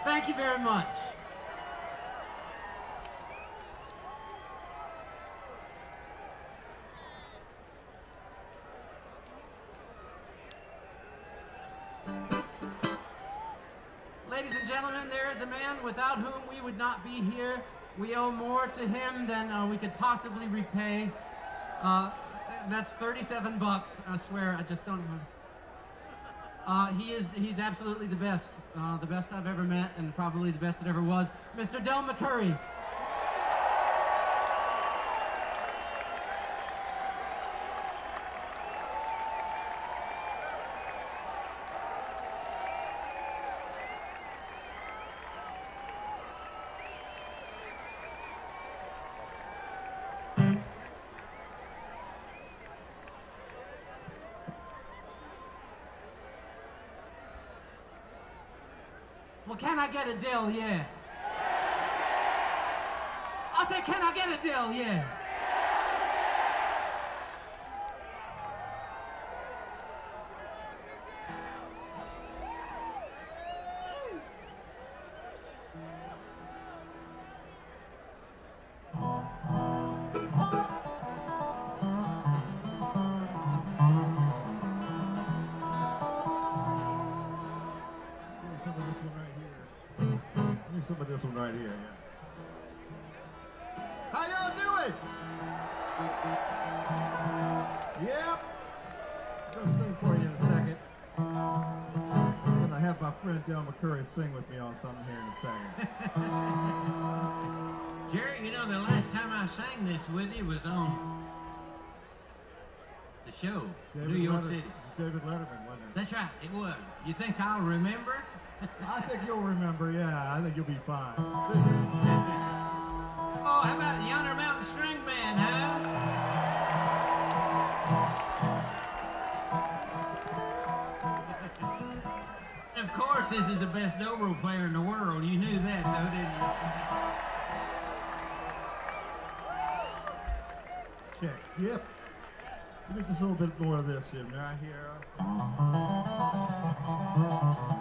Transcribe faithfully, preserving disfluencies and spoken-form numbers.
Thank you very much. Ladies and gentlemen, there is a man without whom we would not be here. We owe more to him than uh, we could possibly repay. Uh, that's thirty-seven bucks, I swear, I just don't know. Uh, he is, he's absolutely the best, uh, the best I've ever met, and probably the best that ever was. Mister Del McCoury. Well, can I get a Del, yeah? I said, can I get a Del, yeah? Some of this one right here, yeah. How y'all doing? Yep. I'm gonna sing for you in a second. I'm gonna have my friend Del McCoury sing with me on something here in a second. Jerry, you know, the last time I sang this with you was on the show, David New York Letter- City. It was David Letterman, wasn't it? That's right, it was. You think I'll remember? I think you'll remember, yeah. I think you'll be fine. Oh, how about the Yonder Mountain String Band, huh? Of course, this is the best dobro player in the world. You knew that, though, didn't you? Check. Yep. Give me just a little bit more of this in right here.